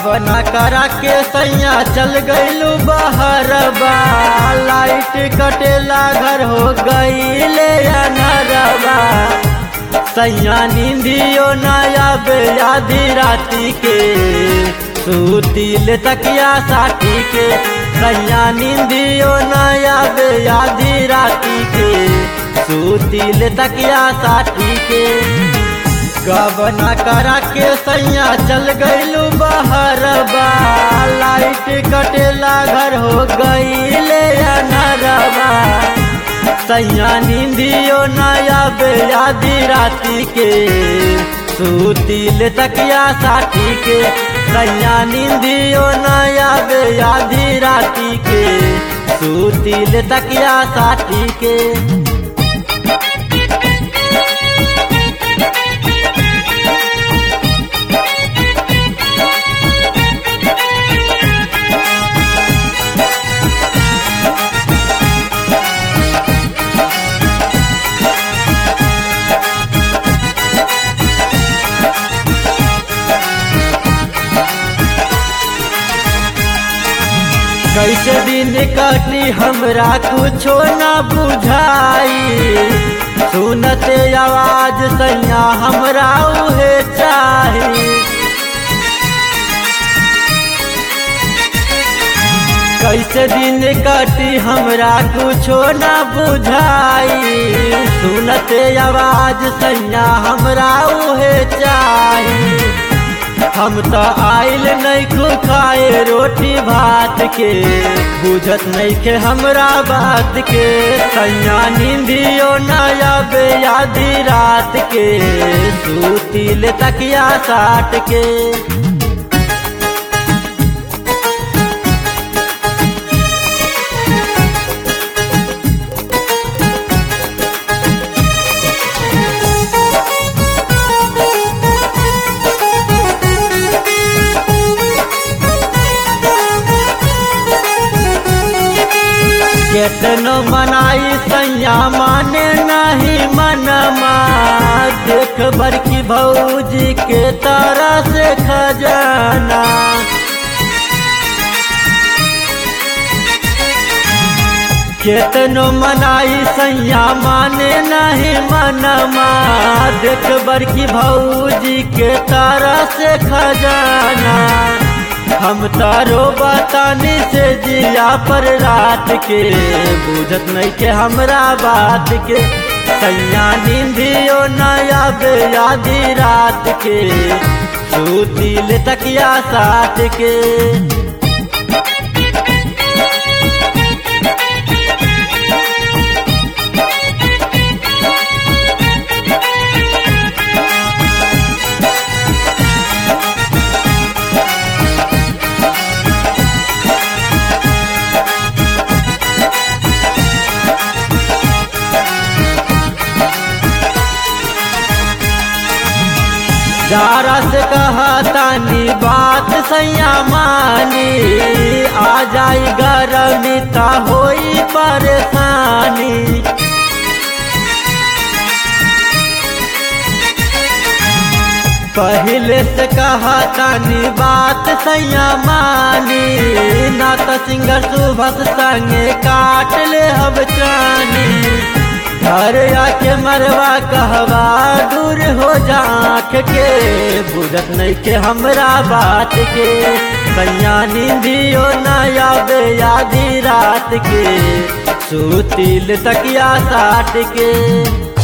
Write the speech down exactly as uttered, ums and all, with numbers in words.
गबना करा के सैया चल गईलू बहरबा, लाइट कटेला घर हो गईले अनरबा। सैया नींदियो न आवे आधी राती के, सूतील तकिया साटी के। सैया नींदियो न आवे आधी राती के, सूतील तकिया साटी के। गबना करा के सैया चल गईलू बहरबा, लाइट कटेला घर हो गईले अनरबा। सैया नींदियो न आवे आधी राती के, सूतील तकिया साटी के। सैया नींदियो न आवे आधी राती के, सूतील तकिया साटी के। कैसे दिन कटी हमरा कुछो न बुझाई, सुनते आवाज सैया हमरा उहे चाही। कैसे दिन कटी हमरा कुछो न बुझाई, सुनते आवाज सैया हमरा उहे चाही। हम तो आइल नहीं खो खाए रोटी भात के, बुझत नहीं के हमरा बात के। सैया नींदियो न आवे आधी रात के, सूतील तकिया साट के। केतनो मनाई सैया माने नहीं मनमा, देख बड़की भौजी के तरह से खजाना। केतनो मनाई सैया माने नहीं मनमा, देख बड़की भौजी के तरह से खजाना। हम तारो बतानी से जिया पर रात के, बुझत नहीं के हमरा बात के। सैया नींदियो न आवे आधी रात के, सूतील तकिया साट के। जारा से कहा तानी बात सैया मानी, आ जाई गरमी ता होई परेशानी। पहले से कहा तानी बात सैया मानी, ना तो सिंगर सुबह संगे काट ले हब चानी। घर आके मरवा कहवा दूर हो जाख के, बुझत नहीं के हमरा बात के। सैया नींदियो न आवे आधी रात के, सूतील तकिया साट के।